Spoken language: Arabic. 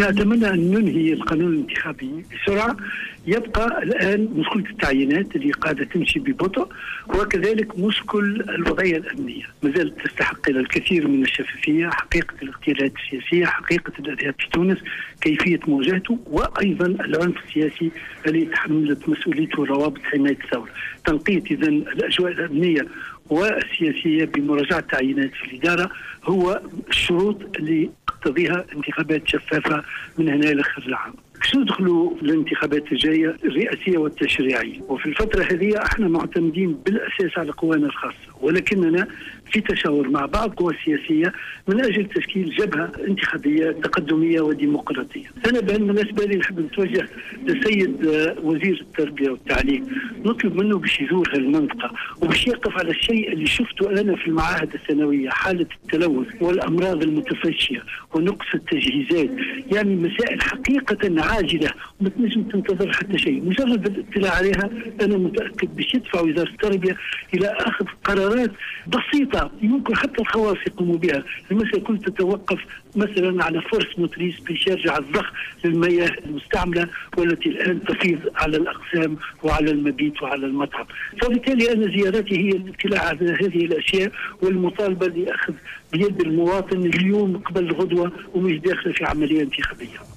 نتمنى أن ننهي القانون الانتخابي بسرعة. يبقى الآن مشكلة التعيينات اللي قاعدة تمشي ببطء، وكذلك مشكل الوضعية الأمنية ما زالت تستحق إلى الكثير من الشفافية. حقيقة الاغتيالات السياسية، حقيقة الإرهاب في تونس، كيفية مواجهته، وأيضا العنف السياسي الذي تحملت مسؤوليته روابط حماية الثورة. تنقية إذن الأجواء الأمنية والسياسية بمراجعة تعيينات في الإدارة هو الشروط اللي تقتضيها انتخابات شفافة من هنا إلى آخر العام. شو ندخلوا الانتخابات الجاية الرئاسية والتشريعية، وفي الفترة هذه احنا معتمدين بالأساس على قوانا الخاصة، ولكننا في تشاور مع بعض القوى السياسية من أجل تشكيل جبهة انتخابية تقدمية وديمقراطية. أنا بالنسبة لي نحب نتوجه للسيد وزير التربية والتعليم، نطلب منه باش يزور هالمنطقة وباش يقف على الشيء اللي شفته أنا في المعاهد الثانوية، حالة التلوث والأمراض المتفشية ونقص التجهيزات، يعني مسائل حقيقة عاجلة وما تنجم تنتظر حتى شيء. مجرد الاطلاع عليها أنا متأكد باش يدفع وزارة التربية إلى أخذ قرارات بسيطة يمكن حتى الخواص يقوموا بها. المسألة كل تتوقف مثلا على فرص موتريس باش يرجع الضخ للمياه المستعملة والتي الآن تفيض على الأقسام وعلى المبيت وعلى المطعم. فبالتالي أنا زيارتي هي الاطلاع على هذه الأشياء والمطالبة لأخذ بيد المواطن اليوم قبل الغدوة ومش داخل في عملية انتخابية.